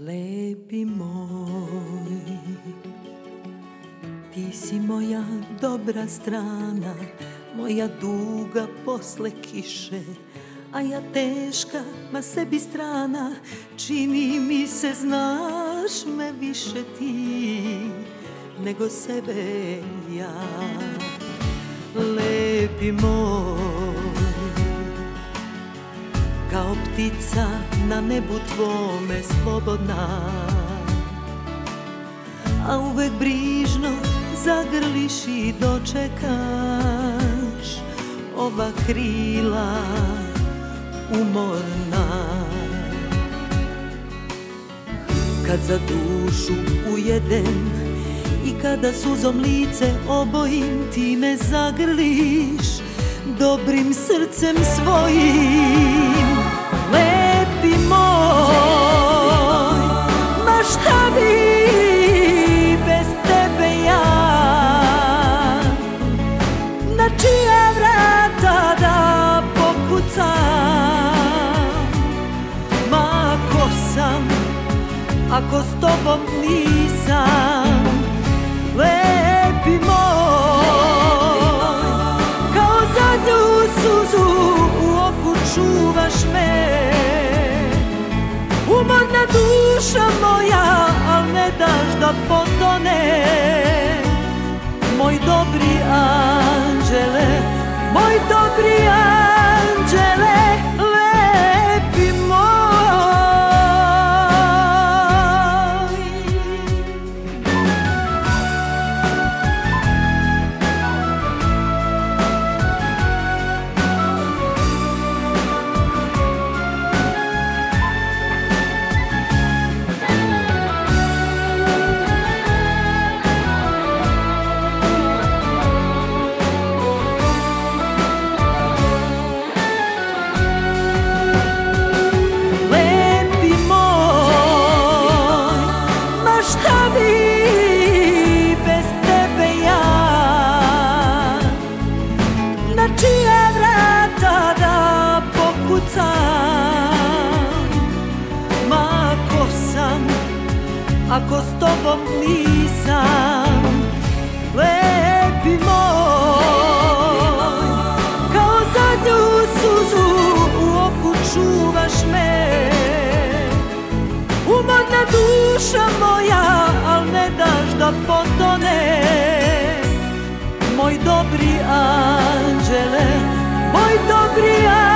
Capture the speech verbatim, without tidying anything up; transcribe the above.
Lepi moj, ti si moja dobra strana, moja duga posle kiše, a ja teška, ma sebi strana, čini mi se znaš me više ti nego sebe ja. Lepi moj, kao ptica na nebu tvome slobodna, a uvek brižno zagrliš i dočekaš ova krila umorna. Kad za dušu ujedem i kada suzom lice obojim, ti me zagrliš dobrim srcem svojim. Lepi moj, ma šta bi bez tebe ja, na čija vrata da pokucam, ma ko sam ako s tobom nisam. Lepi moj, kao zadnju suzu u oku čuvaš me, umorna duša moja, al ne daš da potone. Moj dobri anđele, moj dobri anđele, lepi moj. Ma ko sam ako s tobom nisam. Lepi moj, kao zadnju suzu u oku čuvaš me, umorna duša moja, al ne daš da potone. Moj dobri anđele, moj dobri anđele,